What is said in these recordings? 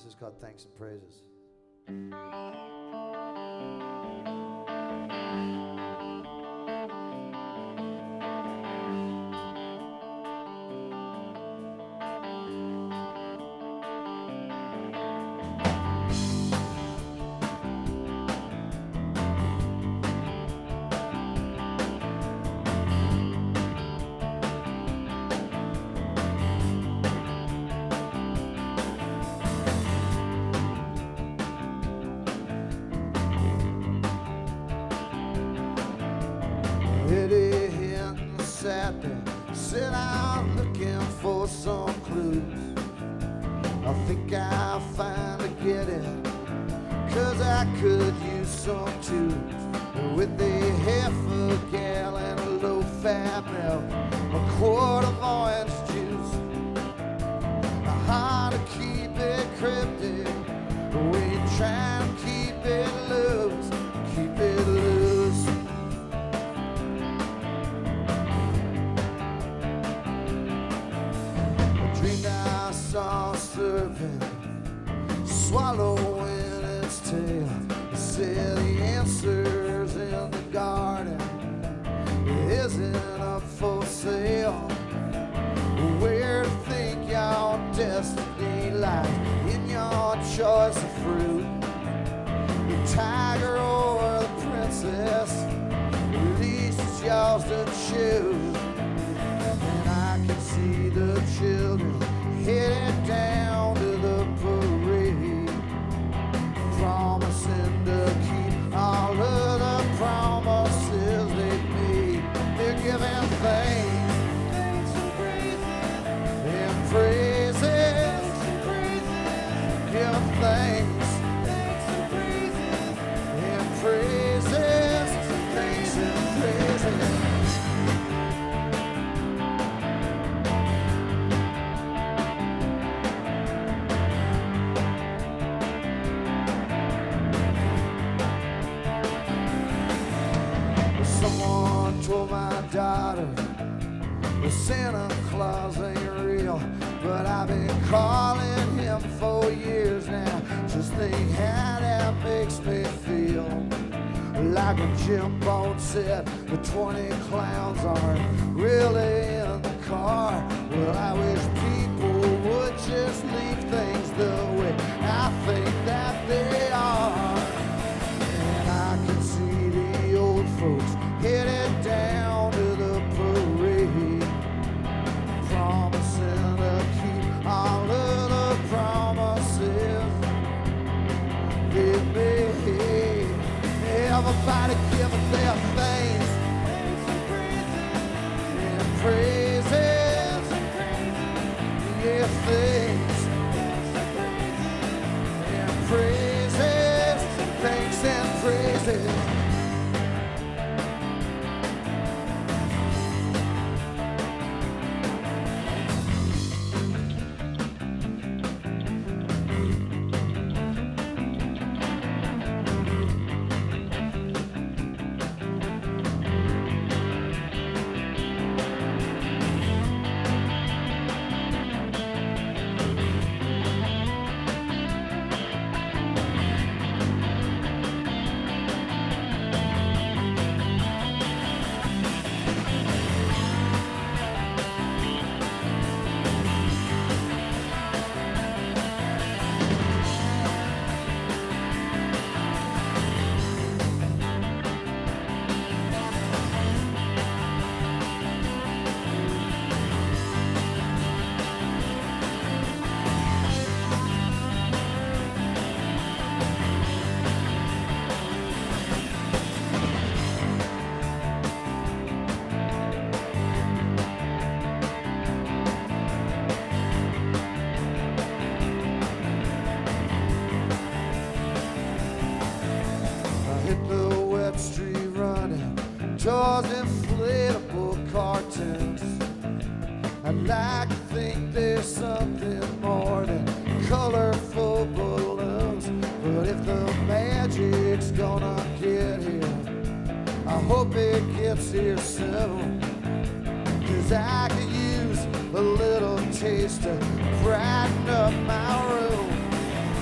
This is called Thanks and Praises. Said I'm looking for some clues. I think I'll finally get it, 'cause I could use some too. With a half a gallon of low-fat milk, a quart of orange juice, how to keep it cryptic. We try to keep it loose, keep it loose. I saw serpent swallowing its tail. It said the answer's in the garden, it isn't up for sale. Where to think your destiny lies, in your choice of fruit, the tiger or the princess, at least it's yours to choose. And I can see the children headed down to the parade, promising to keep all of the promises they made. They're giving thanks and praises, giving thanks and praises, thanks and praises. Told my daughter the Santa Claus ain't real, but I've been calling him for years now. Just think how that makes me feel. Like when Jim Bone said the 20 clowns aren't really in the car. Well, I wish people would just leave things the way I think that they are. And I can see the old folks headed down to the parade, promising to keep all of the promises they made. Everybody giving their thanks and praises, yeah, thanks and praises, thanks and praises. Towards inflatable cartoons, I'd like to think there's something more than colorful balloons. But if the magic's gonna get here, I hope it gets here soon. 'Cause I could use a little taste to brighten up my room.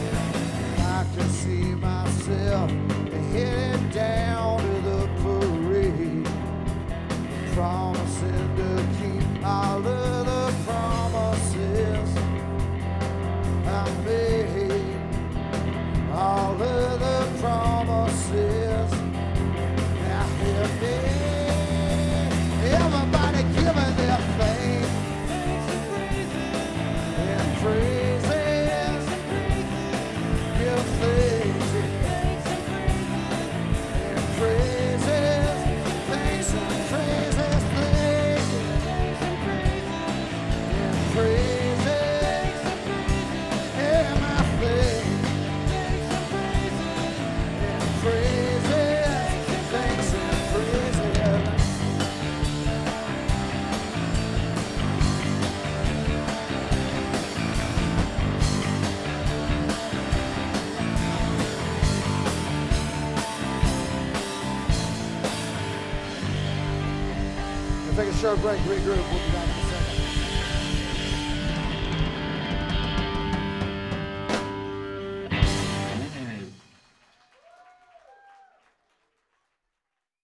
take a short break, regroup. We'll be back.